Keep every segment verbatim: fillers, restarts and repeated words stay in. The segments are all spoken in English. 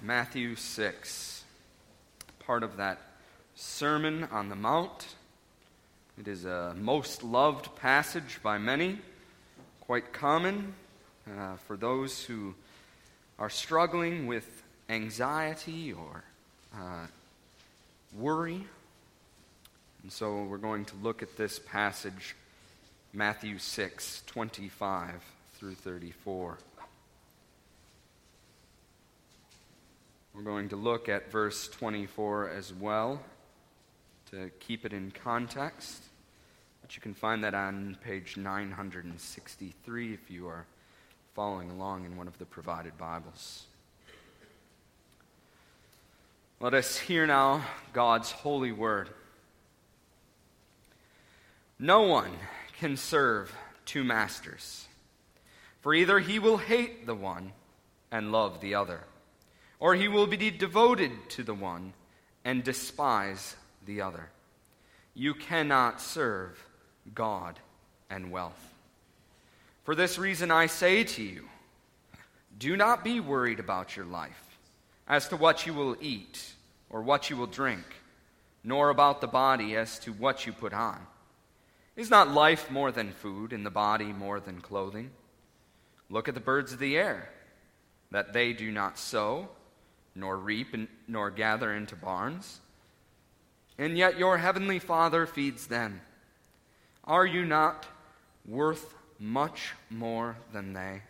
Matthew six, part of that Sermon on the Mount. It is a most loved passage by many, quite common uh, for those who are struggling with anxiety or uh, worry. And so we're going to look at this passage, Matthew six, twenty-five through thirty-four. We're going to look at verse twenty-four as well to keep it in context. But you can find that on page nine sixty-three if you are following along in one of the provided Bibles. Let us hear now God's holy word. No one can serve two masters, for either he will hate the one and love the other, or he will be devoted to the one and despise the other. You cannot serve God and wealth. For this reason I say to you, do not be worried about your life, as to what you will eat or what you will drink, nor about the body as to what you put on. Is not life more than food, and the body more than clothing? Look at the birds of the air, that they do not sow, nor reap, nor gather into barns, and yet your heavenly Father feeds them. Are you not worth much more than they?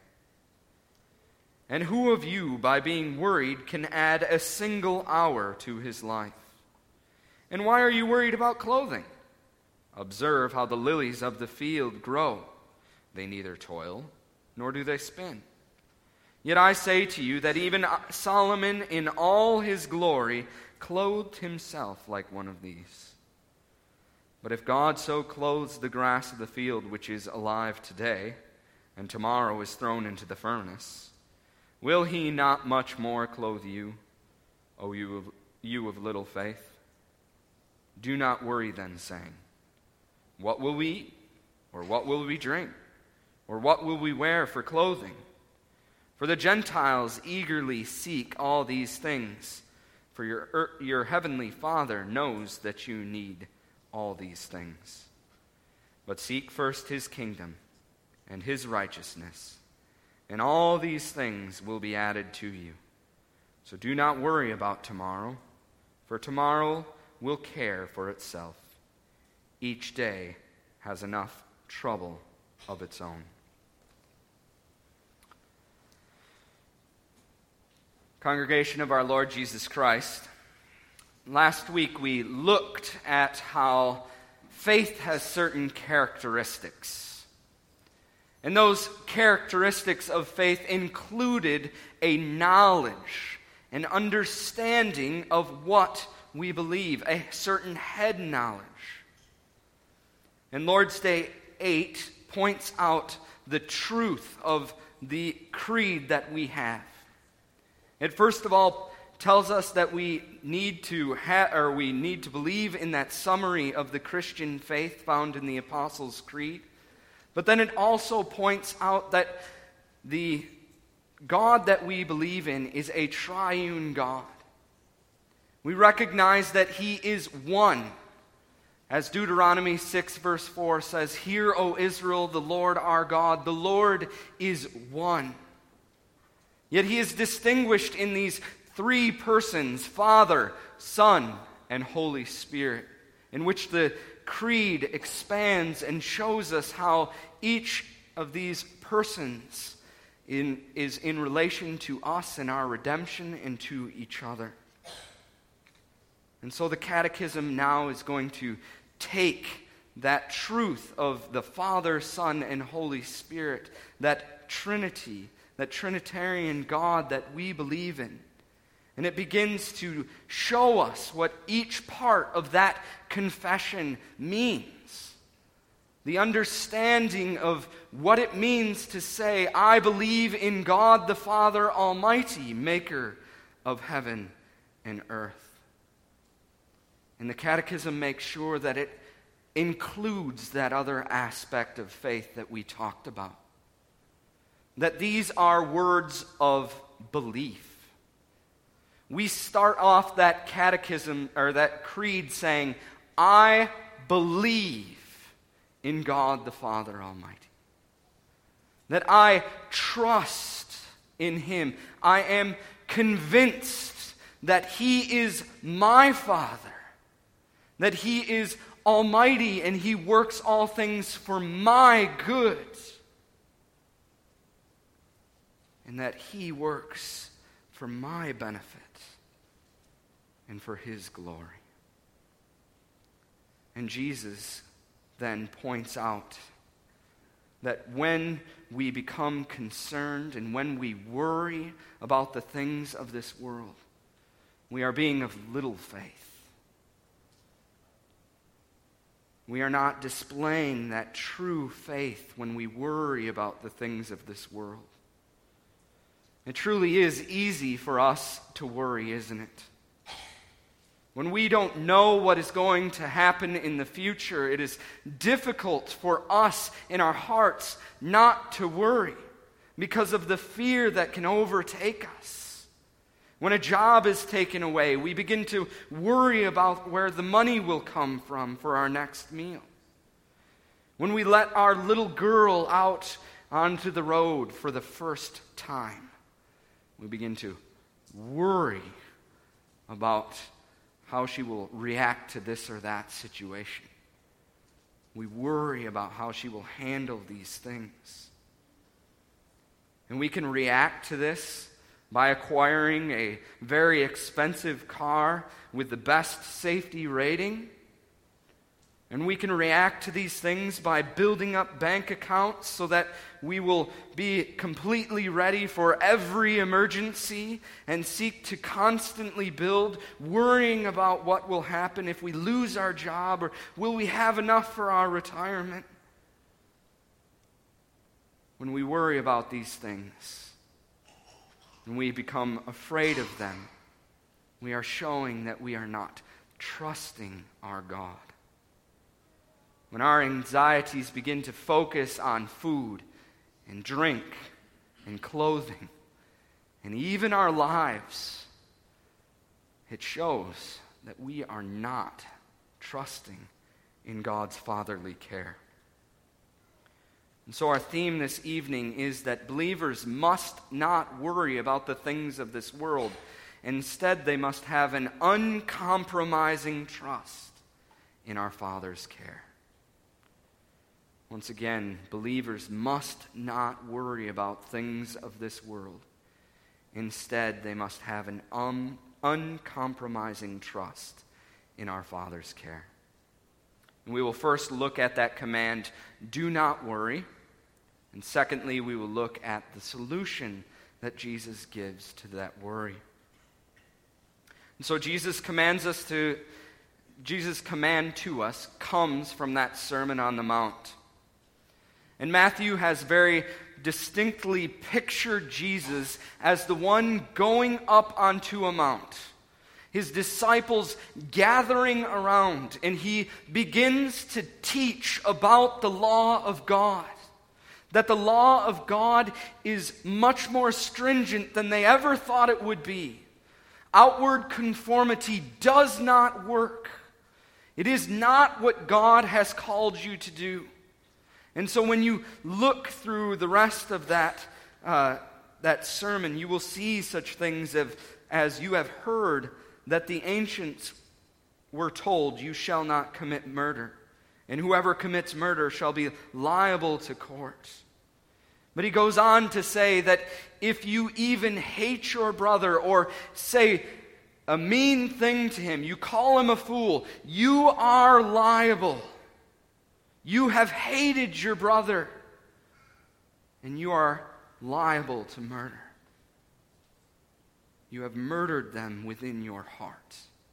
And who of you, by being worried, can add a single hour to his life? And why are you worried about clothing? Observe how the lilies of the field grow. They neither toil, nor do they spin. Yet I say to you that even Solomon in all his glory clothed himself like one of these. But if God so clothes the grass of the field, which is alive today, and tomorrow is thrown into the furnace, will he not much more clothe you, O you of, you of little faith? Do not worry then, saying, what will we eat? Or what will we drink? Or what will we wear for clothing? For the Gentiles eagerly seek all these things, for your, your heavenly Father knows that you need all these things. But seek first his kingdom and his righteousness, and all these things will be added to you. So do not worry about tomorrow, for tomorrow will care for itself. Each day has enough trouble of its own. Congregation of our Lord Jesus Christ, last week we looked at how faith has certain characteristics. And those characteristics of faith included a knowledge, an understanding of what we believe, a certain head knowledge. And Lord's Day eight points out the truth of the creed that we have. It first of all tells us that we need to ha- or we need to believe in that summary of the Christian faith found in the Apostles' Creed. But then it also points out that the God that we believe in is a triune God. We recognize that he is one. As Deuteronomy six verse four says, "Hear, O Israel, the Lord our God, the Lord is one." Yet he is distinguished in these three persons, Father, Son, and Holy Spirit, in which the Creed expands and shows us how each of these persons in, is in relation to us and our redemption and to each other. And so the Catechism now is going to take that truth of the Father, Son, and Holy Spirit, that Trinity, that Trinitarian God that we believe in, and it begins to show us what each part of that confession means. The understanding of what it means to say, I believe in God the Father Almighty, maker of heaven and earth. And the Catechism makes sure that it includes that other aspect of faith that we talked about. That these are words of belief. we start off that catechism or that creed saying, I believe in God the Father Almighty. That I trust in Him. I am convinced that He is my Father. That He is almighty and He works all things for my good. And that He works for my benefit and for His glory. And Jesus then points out that when we become concerned and when we worry about the things of this world, we are being of little faith. We are not displaying that true faith when we worry about the things of this world. It truly is easy for us to worry, isn't it? When we don't know what is going to happen in the future, it is difficult for us in our hearts not to worry because of the fear that can overtake us. When a job is taken away, we begin to worry about where the money will come from for our next meal. When we let our little girl out onto the road for the first time, we begin to worry about how she will react to this or that situation. We worry about how she will handle these things. And we can react to this by acquiring a very expensive car with the best safety rating. And we can react to these things by building up bank accounts so that we will be completely ready for every emergency and seek to constantly build, worrying about what will happen if we lose our job or will we have enough for our retirement. When we worry about these things and we become afraid of them, we are showing that we are not trusting our God. When our anxieties begin to focus on food and drink and clothing and even our lives, it shows that we are not trusting in God's fatherly care. And so our theme this evening is that believers must not worry about the things of this world. Instead, they must have an uncompromising trust in our Father's care. Once again, believers must not worry about things of this world. Instead, they must have an um, uncompromising trust in our Father's care. And we will first look at that command, do not worry. And secondly, we will look at the solution that Jesus gives to that worry. And so Jesus commands us to, Jesus' command to us comes from that Sermon on the Mount. And Matthew has very distinctly pictured Jesus as the one going up onto a mount. His disciples gathering around, and he begins to teach about the law of God. That the law of God is much more stringent than they ever thought it would be. Outward conformity does not work. It is not what God has called you to do. And so when you look through the rest of that, uh, that sermon, you will see such things as, as you have heard that the ancients were told, you shall not commit murder, and whoever commits murder shall be liable to court. But he goes on to say that if you even hate your brother or say a mean thing to him, you call him a fool, you are liable. You have hated your brother, and you are liable to murder. You have murdered them within your heart.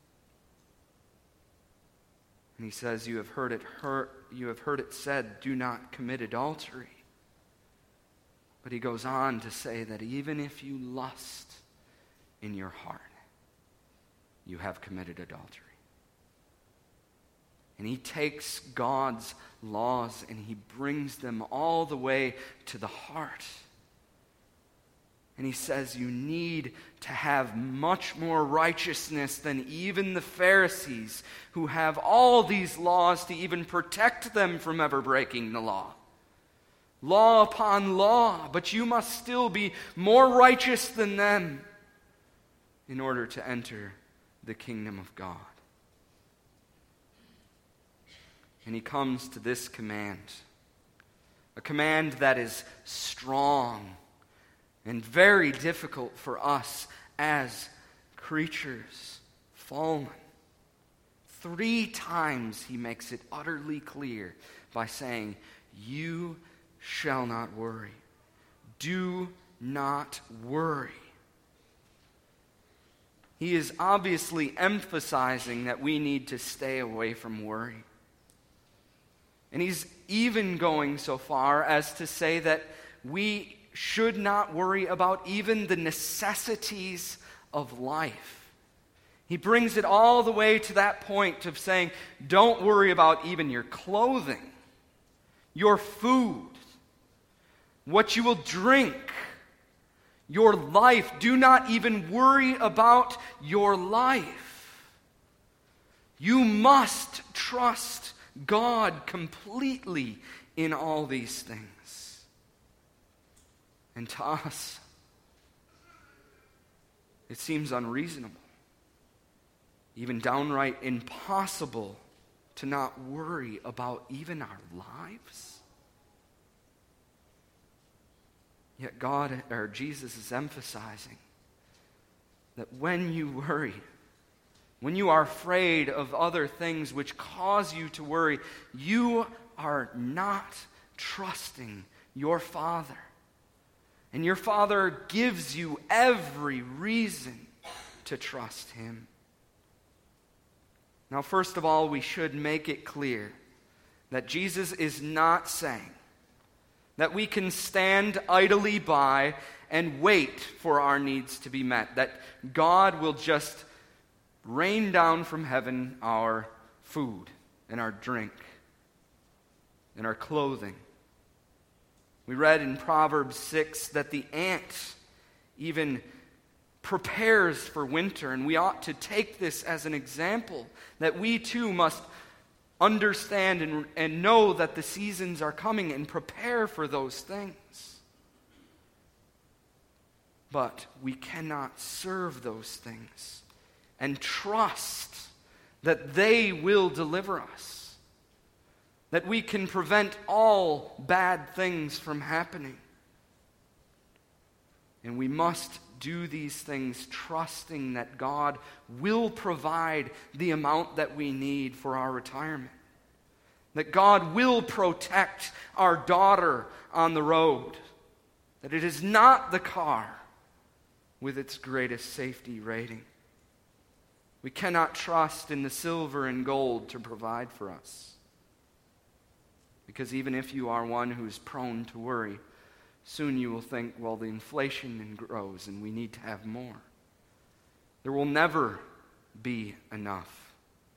And he says, you have heard it heard, you have heard it said, do not commit adultery. But he goes on to say that even if you lust in your heart, you have committed adultery. And he takes God's laws and he brings them all the way to the heart. And he says you need to have much more righteousness than even the Pharisees, who have all these laws to even protect them from ever breaking the law. Law upon law, but you must still be more righteous than them in order to enter the kingdom of God. And he comes to this command, a command that is strong and very difficult for us as creatures fallen. Three times he makes it utterly clear by saying, you shall not worry. Do not worry. He is obviously emphasizing that we need to stay away from worry. And he's even going so far as to say that we should not worry about even the necessities of life. He brings it all the way to that point of saying, don't worry about even your clothing, your food, what you will drink, your life. Do not even worry about your life. You must trust God completely in all these things. And to us, it seems unreasonable, even downright impossible, to not worry about even our lives. Yet God, or Jesus, is emphasizing that when you worry, when you are afraid of other things which cause you to worry, you are not trusting your Father. And your Father gives you every reason to trust Him. Now, first of all, we should make it clear that Jesus is not saying that we can stand idly by and wait for our needs to be met, that God will just rain down from heaven our food and our drink and our clothing. We read in Proverbs six that the ant even prepares for winter, and we ought to take this as an example that we too must understand and, and know that the seasons are coming and prepare for those things. But we cannot serve those things and trust that they will deliver us, that we can prevent all bad things from happening. And we must do these things trusting that God will provide the amount that we need for our retirement, that God will protect our daughter on the road, that it is not the car with its greatest safety rating. We cannot trust in the silver and gold to provide for us. Because even if you are one who is prone to worry, soon you will think, well, the inflation grows and we need to have more. There will never be enough.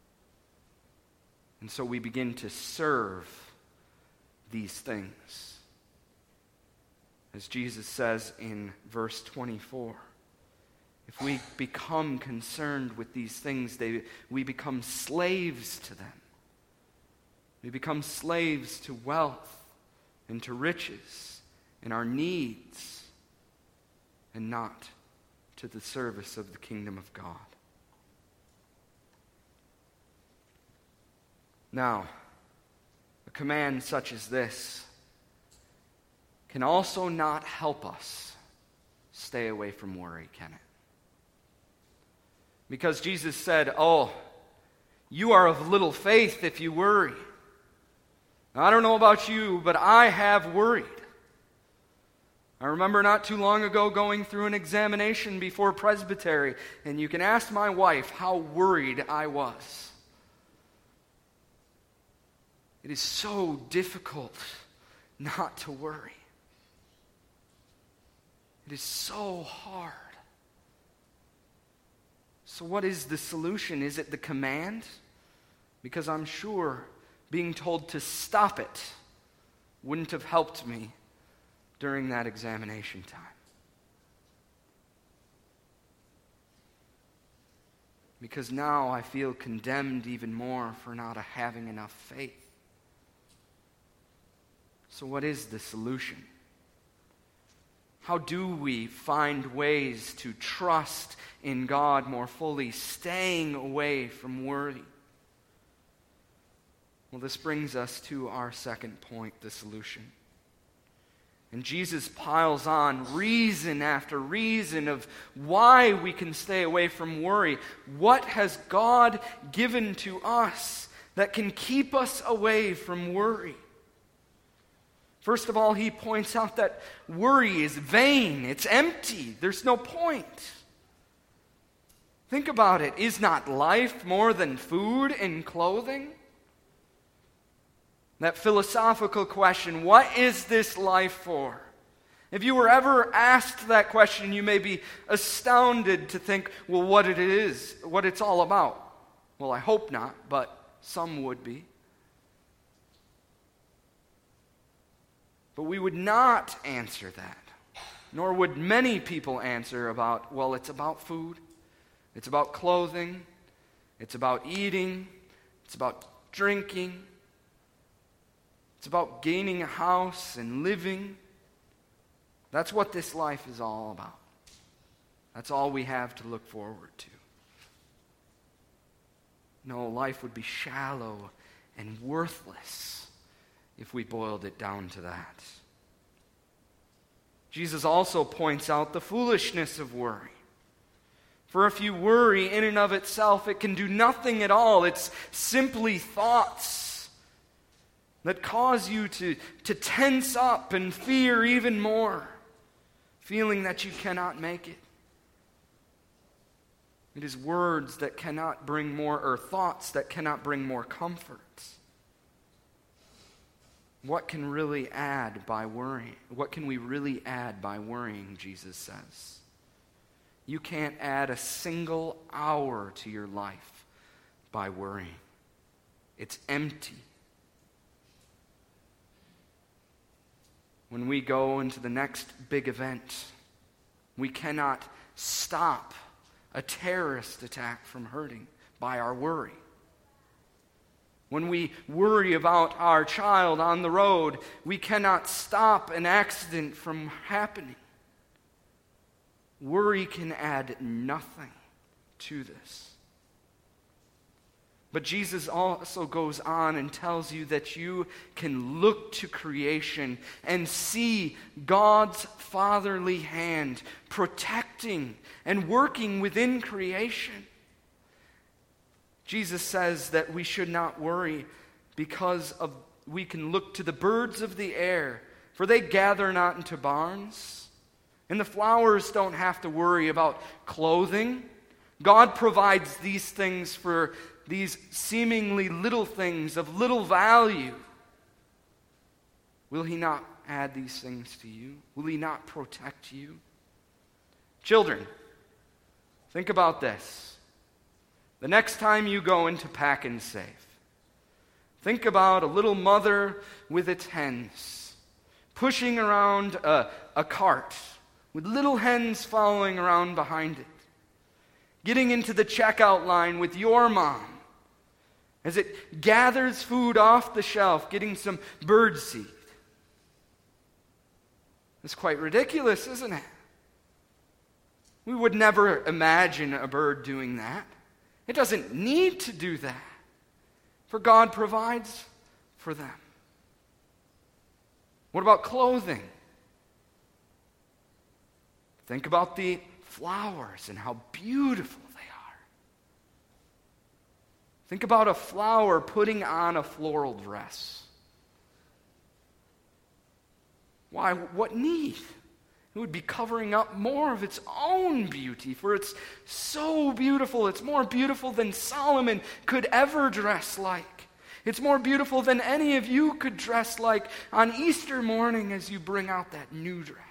And so we begin to serve these things. As Jesus says in verse twenty-four, if we become concerned with these things, they, we become slaves to them. We become slaves to wealth and to riches and our needs, and not to the service of the kingdom of God. Now, a command such as this can also not help us stay away from worry, can it? Because Jesus said, oh, you are of little faith if you worry. Now, I don't know about you, but I have worried. I remember not too long ago going through an examination before presbytery, and you can ask my wife how worried I was. It is so difficult not to worry. It is so hard. So what is the solution? Is it the command? Because I'm sure being told to stop it wouldn't have helped me during that examination time. because now I feel condemned even more for not having enough faith. So what is the solution? How do we find ways to trust in God more fully, staying away from worry? Well, this brings us to our second point, the solution. And Jesus piles on reason after reason of why we can stay away from worry. What has God given to us that can keep us away from worry? First of all, he points out that worry is vain. It's empty. There's no point. Think about it. Is not life more than food and clothing? That philosophical question, what is this life for? If you were ever asked that question, you may be astounded to think, well, what it is, what it's all about. Well, I hope not, but some would be. But we would not answer that, nor would many people answer about, well, it's about food, it's about clothing, it's about eating, it's about drinking, it's about gaining a house and living. That's what this life is all about. That's all we have to look forward to. No, life would be shallow and worthless if we boiled it down to that. Jesus also points out the foolishness of worry. For if you worry in and of itself, it can do nothing at all. It's simply thoughts that cause you to, to tense up and fear even more, feeling that you cannot make it. It is words that cannot bring more, or thoughts that cannot bring more comfort. What can really add by worrying? What can we really add by worrying, Jesus says? You can't add a single hour to your life by worrying. It's empty. When we go into the next big event, we cannot stop a terrorist attack from hurting by our worry. When we worry about our child on the road, we cannot stop an accident from happening. Worry can add nothing to this. But Jesus also goes on and tells you that you can look to creation and see God's fatherly hand protecting and working within creation. Jesus says that we should not worry because of we can look to the birds of the air, for they gather not into barns, and the flowers don't have to worry about clothing. God provides these things for these seemingly little things of little value. Will he not add these things to you? Will he not protect you? Children, think about this. The next time you go into Pack and Save, think about a little mother with its hens pushing around a, a cart with little hens following around behind it, getting into the checkout line with your mom as it gathers food off the shelf, getting some birdseed. It's quite ridiculous, isn't it? We would never imagine a bird doing that. It doesn't need to do that, for God provides for them. What about clothing? Think about the flowers and how beautiful they are. Think about a flower putting on a floral dress. Why, what need? It would be covering up more of its own beauty, for it's so beautiful. It's more beautiful than Solomon could ever dress like. It's more beautiful than any of you could dress like on Easter morning as you bring out that new dress.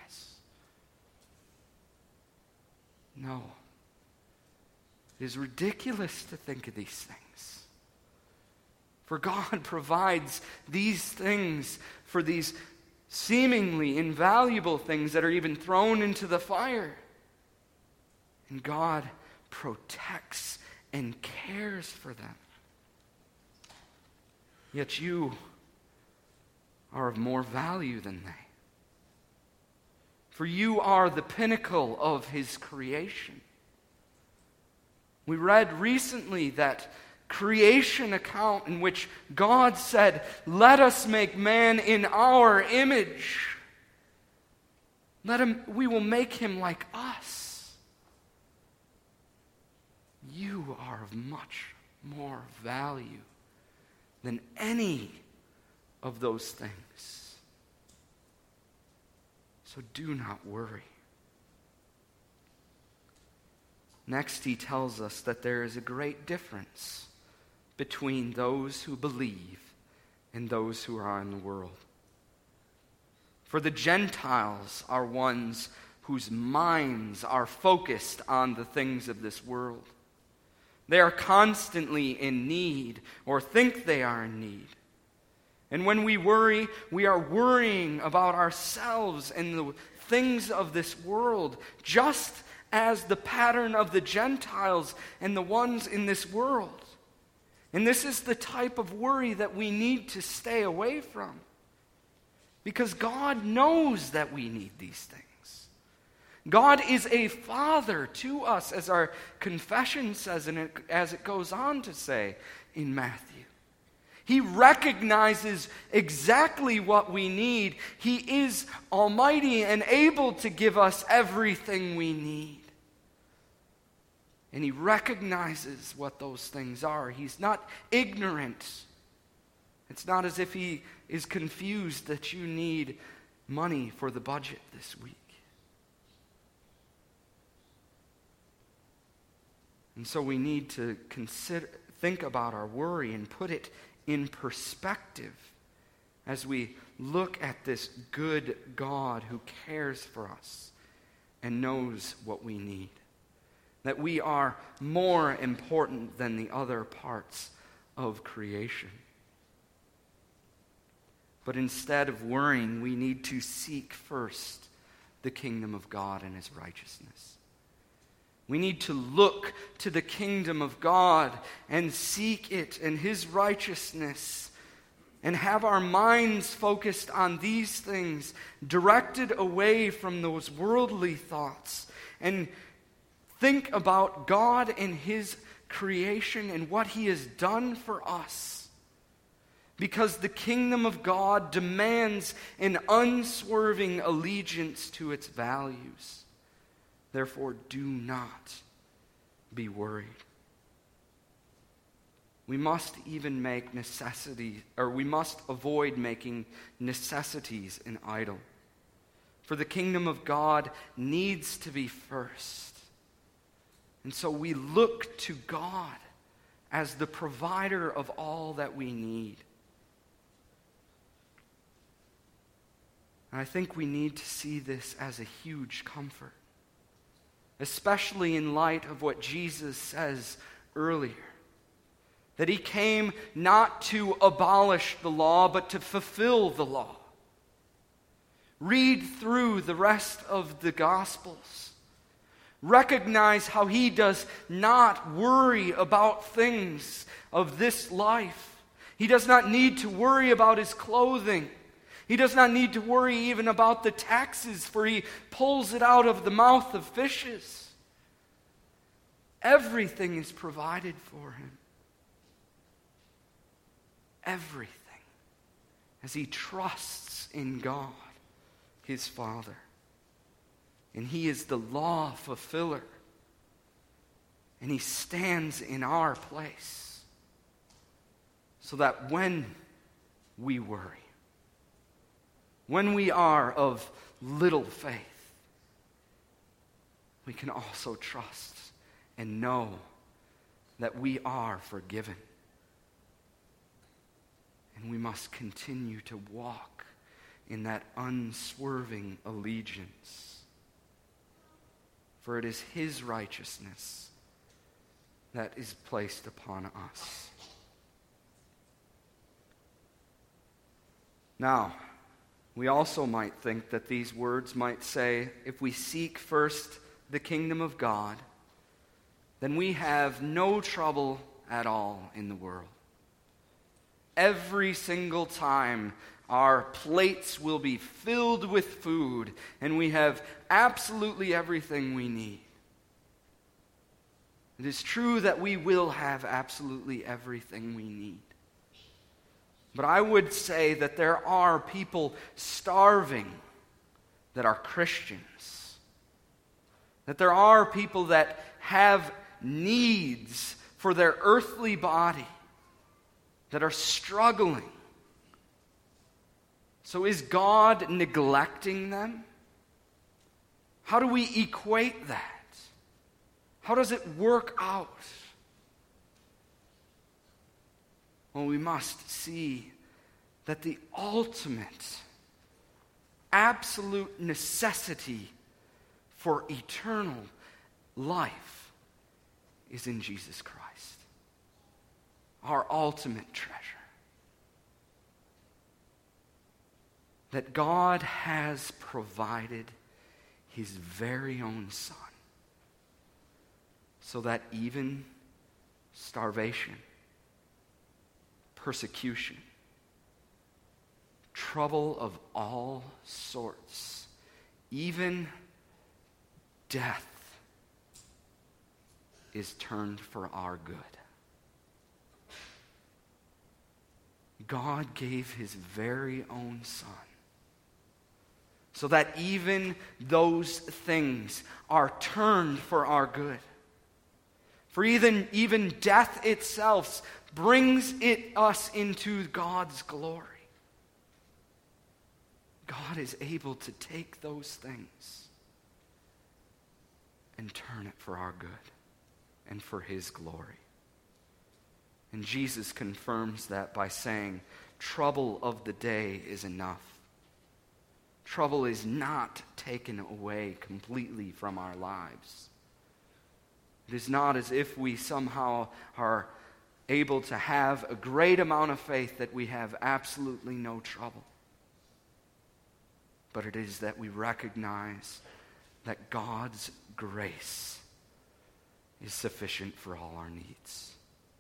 No. It is ridiculous to think of these things. For God provides these things for these seemingly invaluable things that are even thrown into the fire. And God protects and cares for them. Yet you are of more value than they. For you are the pinnacle of his creation. We read recently that creation account in which God said, "Let us make man in our image. Let him, we will make him like us." You are of much more value than any of those things. So do not worry. Next, he tells us that there is a great difference between those who believe and those who are in the world. For the Gentiles are ones whose minds are focused on the things of this world. They are constantly in need, or think they are in need. And when we worry, we are worrying about ourselves and the things of this world, just as the pattern of the Gentiles and the ones in this world. And this is the type of worry that we need to stay away from. Because God knows that we need these things. God is a father to us, as our confession says, and it, as it goes on to say in Matthew. He recognizes exactly what we need. He is almighty and able to give us everything we need. And he recognizes what those things are. He's not ignorant. It's not as if he is confused that you need money for the budget this week. And so we need to consider, think about our worry and put it in perspective as we look at this good God who cares for us and knows what we need. That we are more important than the other parts of creation. But instead of worrying, we need to seek first the kingdom of God and his righteousness. We need to look to the kingdom of God and seek it and his righteousness and have our minds focused on these things, directed away from those worldly thoughts, and think about God and his creation and what he has done for us. Because the kingdom of God demands an unswerving allegiance to its values. Therefore, do not be worried. We must even make necessity, or we must avoid making necessities an idol. For the kingdom of God needs to be first. And so we look to God as the provider of all that we need. And I think we need to see this as a huge comfort, especially in light of what Jesus says earlier, that he came not to abolish the law, but to fulfill the law. Read through the rest of the Gospels. Recognize how he does not worry about things of this life. He does not need to worry about his clothing. He does not need to worry even about the taxes, for he pulls it out of the mouth of fishes. Everything is provided for him. Everything. As he trusts in God, his Father. And he is the law fulfiller. And he stands in our place. So that when we worry, when we are of little faith, we can also trust and know that we are forgiven. And we must continue to walk in that unswerving allegiance. For it is his righteousness that is placed upon us. Now, we also might think that these words might say, if we seek first the kingdom of God, then we have no trouble at all in the world. Every single time our plates will be filled with food and we have absolutely everything we need. It is true that we will have absolutely everything we need. But I would say that there are people starving that are Christians. That there are people that have needs for their earthly body that are struggling. So is God neglecting them? How do we equate that? How does it work out? Well, we must see that the ultimate, absolute necessity for eternal life is in Jesus Christ, our ultimate treasure. That God has provided his very own Son, so that even starvation, persecution, trouble of all sorts, even death, is turned for our good. God gave his very own Son, so that even those things are turned for our good. For even, even death itself brings it us into God's glory. God is able to take those things and turn it for our good and for his glory. And Jesus confirms that by saying, trouble of the day is enough. Trouble is not taken away completely from our lives. It is not as if we somehow are able to have a great amount of faith that we have absolutely no trouble. But it is that we recognize that God's grace is sufficient for all our needs.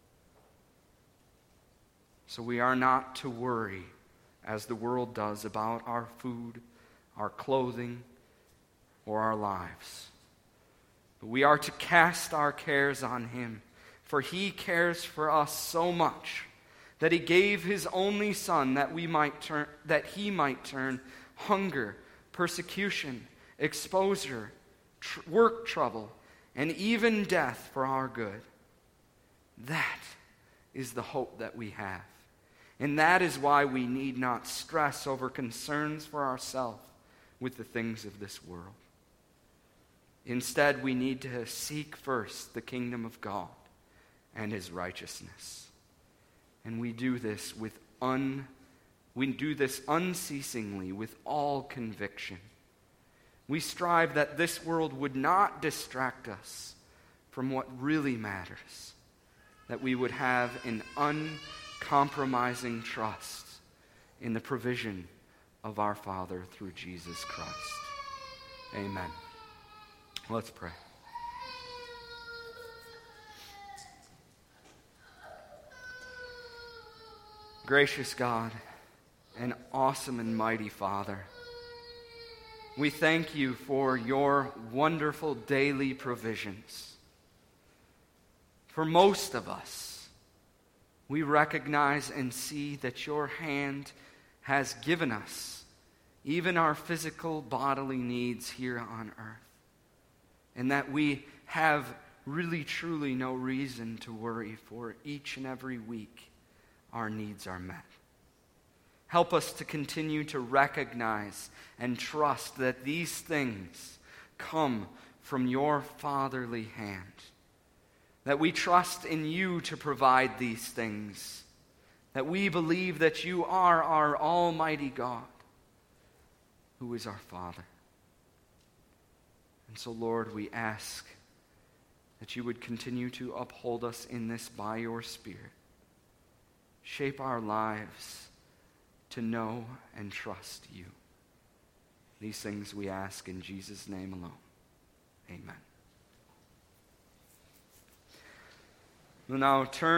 So we are not to worry, as the world does, about our food, our clothing, or our lives. But we are to cast our cares on him, for he cares for us so much that he gave his only Son that we might turn, that he might turn hunger, persecution, exposure, tr- work trouble, and even death for our good. That is the hope that we have. And that is why we need not stress over concerns for ourselves with the things of this world. Instead, we need to seek first the kingdom of God and his righteousness. And we do this with un we do this unceasingly with all conviction. We strive that this world would not distract us from what really matters, that we would have an uncompromising trust in the provision of our Father through Jesus Christ. Amen. Let's pray. Gracious God and awesome and mighty Father, we thank you for your wonderful daily provisions. For most of us, we recognize and see that your hand has given us even our physical bodily needs here on earth, and that we have really truly no reason to worry, for each and every week our needs are met. Help us to continue to recognize and trust that these things come from your fatherly hand, that we trust in you to provide these things, that we believe that you are our almighty God, who is our Father. And so, Lord, we ask that you would continue to uphold us in this by your Spirit. Shape our lives to know and trust you. These things we ask in Jesus' name alone. Amen. We'll now turn